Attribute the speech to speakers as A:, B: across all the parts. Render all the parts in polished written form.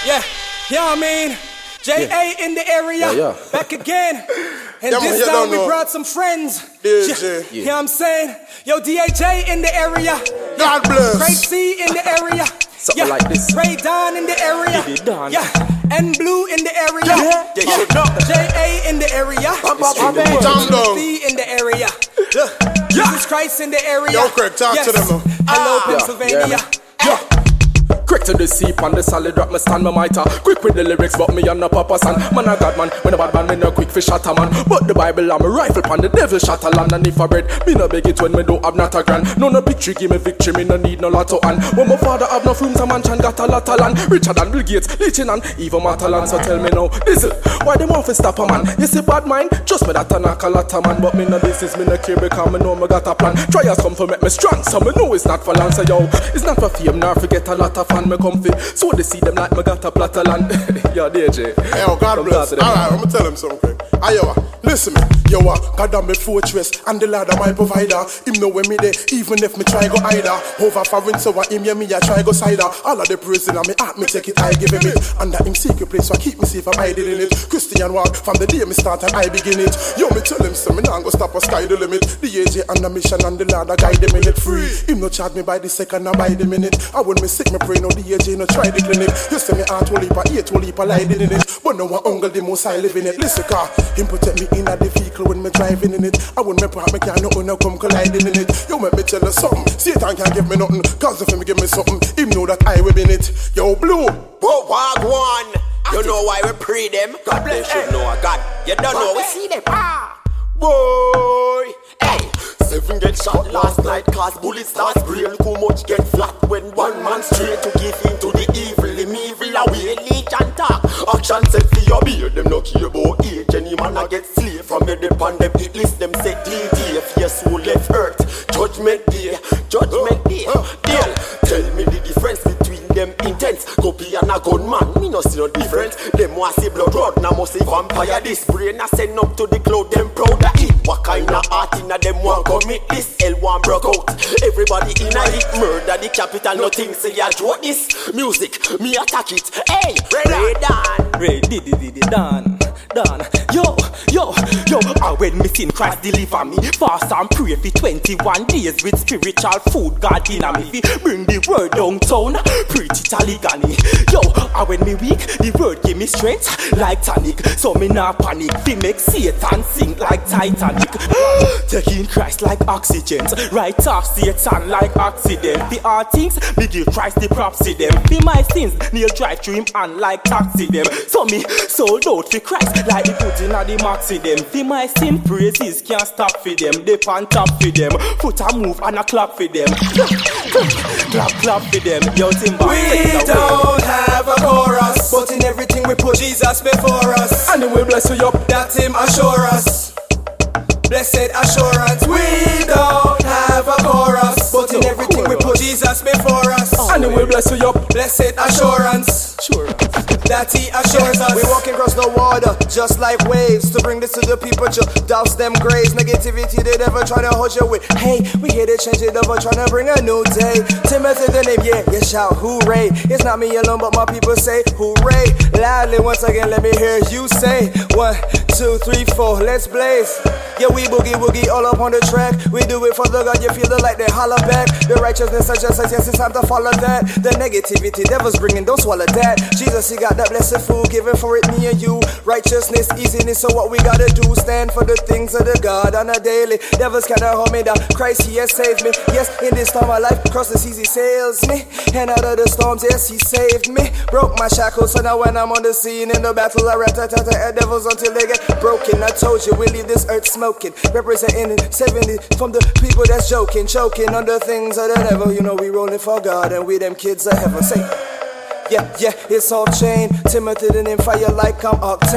A: I mean, J.A. in the area, back again. And this time we brought some friends. You know what I'm saying? Yo, D.A.J. in the area.
B: God bless.
A: Craig C in the area.
C: Something like this.
A: Ray Don in the area. And Blue in the area. J.A. in the area. C in the area. Jesus Christ in the area.
B: Yo, Craig, talk to them.
A: Hello, Pennsylvania.
C: Quick to the seep and the solid drop me stand my mitre. Quick with the lyrics but me and no papa son. Man a god man, when a bad man me no quick for shatter man. But the Bible I'm a rifle pan the devil shatter land. And if I bread, me no beg it when me don't have not a grand. No victory give me victory, me no need no lotto and when my father have no rooms a mansion got a lot of land. Richer than Bill Gates, leeching and even Matalan. So tell me now, this is why them want to stop a man. You see bad mind, just me that a knock a lot of man. But me no this is me no care because me know me got a plan. Trials come for make me strong, so me know it's not for long. So yo, it's not for fame nor forget a lot of fan me comfy. So they see them like me got a plot of land. Yo, DJ.
B: Yo, God bless. Alright, I'm gonna tell him something. Ayo, listen me. Yo, God am my fortress and the Lord am my provider. Him know when me there, even if me try go either. Over foreign, so him yeah me I try go cider. All of the praise in me heart, me take it, I give him it. Under him secret place, so I keep me safe, I'm hiding in it. Christian walk from the day me start and I begin it. Yo, me tell him so me nah go stop or sky the limit. The AJ and the mission and the Lord I guide them in it free. Him no charge me by the second, I by the minute. I when me sick, me pray no the AJ no try the clinic. You say me heart will leap, eat will leap, I lie in it. But no one uncle the most I live in it. Listen car, him protect me in the vehicle when me driving in it. I wouldn't me proud me can't nothing no come colliding in it. You make me tell you something. Satan can't give me nothing. Cause if him give me something, him know that I will in it. Yo, Blue.
D: Whoa, Wagwan. You know why we pray them? God bless you. Know a God. You don't know we see them. Boy. Hey. 7 get shot last night cause bullets start spray. Look how much get flat when one man straight to give in to the evil. Him evil away, legion talk. Action set for your beard. Them no care about age. Any man a get slave from your dip on them. Hit list them say DD. If your soul left earth. Judgment day. Deal. Tell me the difference between them intense. Copy and a gunman. Me no see no difference. Them want say blood road. Now must say vampire. This brain a send up to the cloud. Them proud of it. What kind of art in a them want commit this? L1 broke out. Everybody in a hit. Murder the capital. Nothing say I draw this. Music. Me attack it. Hey. Ray Dan. Yo. When me sin Christ deliver me. Fast and pray for 21 days with spiritual food. God in me fi bring the word downtown. Preach it allegany. Yo, when me weak, the word give me strength like tonic. So me not panic. Fi make Satan sing like Titanic. Taking Christ like oxygen. Right off Satan like accident. The hard things, me give Christ the props to them. Fi my sins, Neil drive through him and like taxi them. So me sold out for Christ like he put in at the maxi them. Fi my sin praises can't stop for them. They pan top for them. Foot a move and a clap for them. Clap for them. Yo, Timber,
A: we don't have a chorus, but in everything we put Jesus before us.
C: And he will bless you up.
A: That him assure us. Blessed assurance. We don't have a chorus, but in everything we put Jesus before us.
C: And he will bless you up.
A: Blessed assurance. That he assures us. We walking across the water just like waves to bring this to the people to douse them graves. Negativity they never trying to hold you with. Hey, we here to change it up, but trying to bring a new day. Timothy the name, yeah, you shout hooray. It's not me alone, but my people say hooray. Loudly once again, let me hear you say 1, 2, 3, 4, let's blaze. Yeah, we boogie all up on the track. We do it for the God, you feel it like they holler back. The righteousness suggests yes, it's time to follow that. The negativity devil's bringing, don't swallow that. Jesus, he got that blessed food given for it, me and you. Righteousness, easiness, so what we gotta do, stand for the things of the God on a daily. Devils cannot hold me down, Christ, he has saved me. Yes, in this storm of life, cross the seas, he sails me. And out of the storms, yes, he saved me. Broke my shackles, so now when I'm on the scene in the battle, I rat-a-tat-tat at devils until they get broken. I told you, we leave this earth smoking. Representing 70 from the people that's choking on the things of the devil. You know we rolling for God and we them kids of heaven. Say, yeah, it's off chain. Timothy in fire like I'm octane.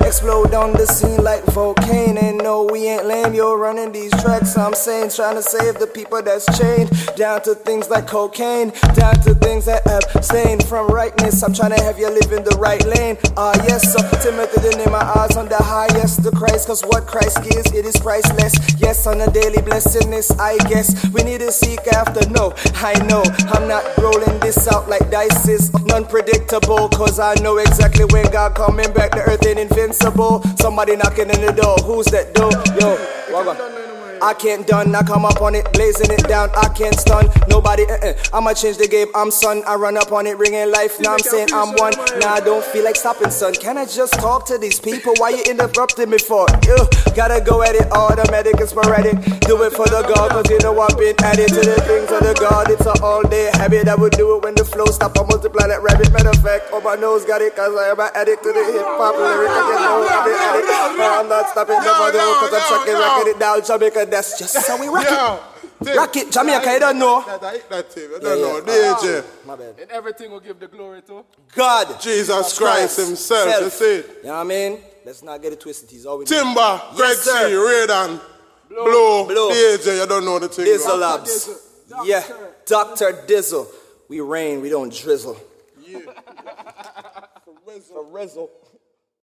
A: Explode on the scene like volcano. And no, we ain't lame, yo, running these tracks. I'm saying, trying to save the people that's chained. Down to things like cocaine, down to things that abstain from rightness. I'm trying to have you live in the right lane. Yes, so Timothy, then in my eyes on the highest, the Christ. Cause what Christ gives, it is priceless. Yes, on a daily blessedness, I guess we need to seek after. No, I know I'm not rolling this out like dice is non-predictable. Cause I know exactly when God coming back, the earth ain't invincible. Somebody knocking in the door, who's that door? Yo, welcome. I can't done, I come up on it, blazing it down, I can't stun nobody, I'ma change the game, I'm son, I run up on it, ringing life, now I'm saying I'm one, now I don't feel like stopping son, can I just talk to these people, why you interrupting me for, gotta go at it, automatic and sporadic, do it for the God, cause you know I've been added to the things of the God, it's an all day habit, I would do it when the flow stop, I multiply that rabbit, matter of fact, oh my nose got it, cause I am an addict to the hip hop lyric, I get no, I've been addict, but I'm not stopping, never do, cause I'm chucking, rocking it down, Jamaica. That's just how we rock it. Rock it, Jamaica, you don't know.
B: That team, I don't know. DJ.
A: My bad.
C: And everything will give the glory to
A: God.
B: Jesus Christ himself. That's it.
A: You know what I mean? Let's not get it twisted. He's always
B: Timber, Greg C, Raydan, Blow, DJ, you don't know the thing.
A: Dizzle Labs. Yeah, Dr. Dizzle. We rain, we don't drizzle.
B: Yeah.
A: For Rizzle.